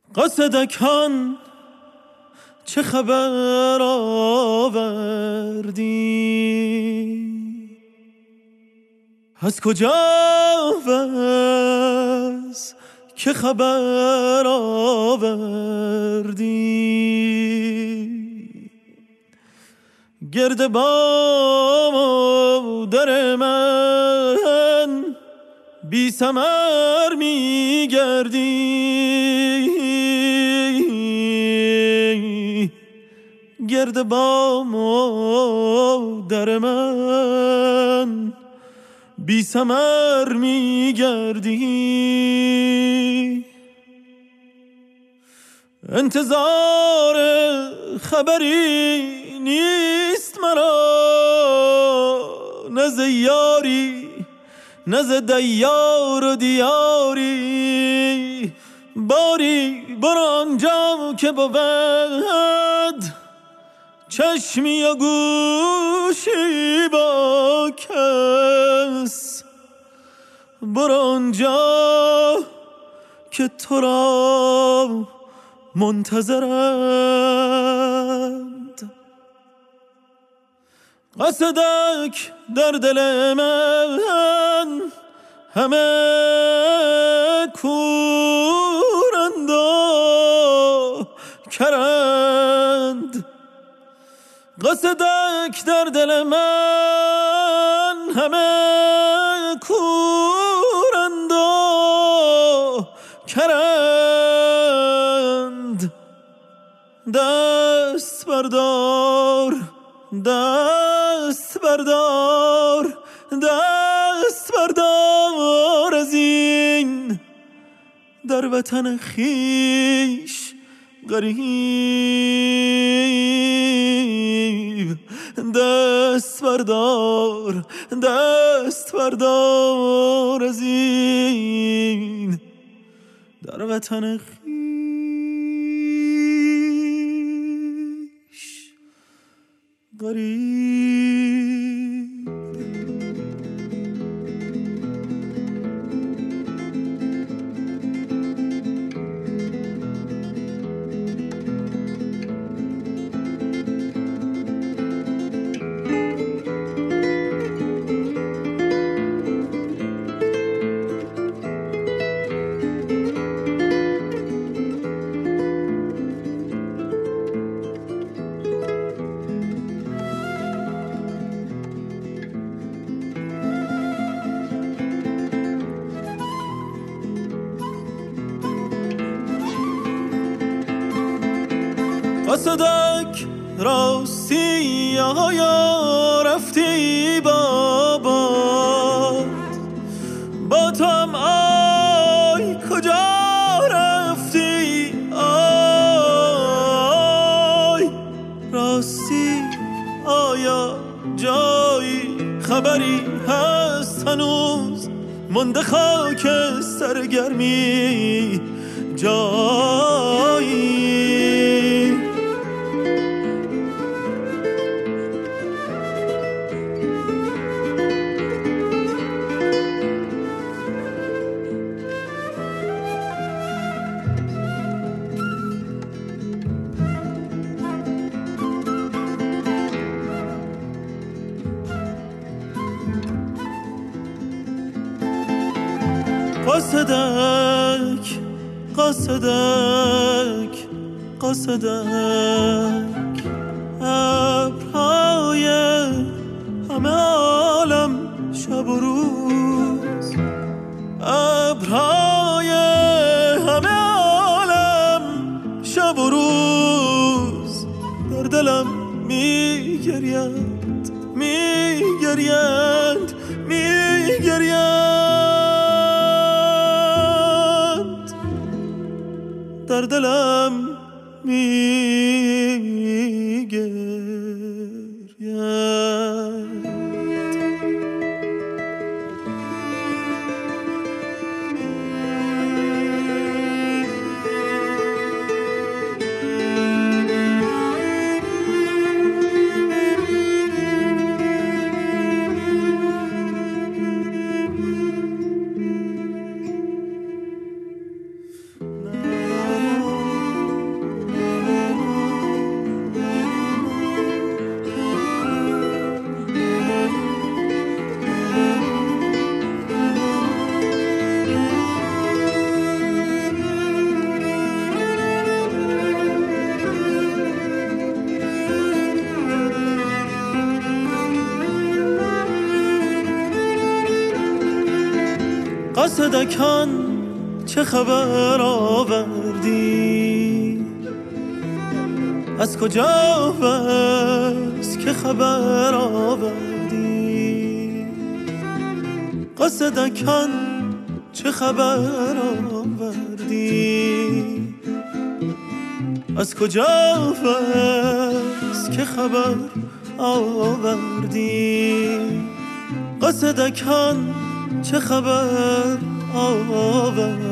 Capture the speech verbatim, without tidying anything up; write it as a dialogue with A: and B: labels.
A: قاصدکان چه خبر آوردی؟ از کجا و از که خبر آوردی؟ گرد بام و در من بی ثمر می گردی، گرد بام و در من بی ثمر می گردی. انتظار خبری نیست مرا، نه ز یاری نه ز دیار و دیاری. باری برو آنجا که بود چشمی و گوشی با کس، برو آنجا که تو را منتظرند. قاصدک در دل من همه کورند و کرند، قاصدک در دل من همه کورند و کرند. دست بردار دست بردار دست بردار از این در وطن خیش غریب. دست بردار دست بردار از این در وطن خیش غریب. قاصدک راستی یا رفتی بابا، با تو هم آی کجا رفتی آی؟ راستی آیا جایی خبری هست هنوز مونده خاک سرگرمی جایی؟ قاصدک قاصدک قاصدک ابرهای همه عالم شب و روز، ابرهای همه عالم شب و روز در دلم میگرید میگرید میگرید در دلم میگرید. قاصدکان چه خبر آوردی؟ از کجا بس که خبر آوردی؟ قاصدکان چه خبر آوردی؟ از کجا بس که خبر آوردی؟ قاصدکان چه خبر آوردی؟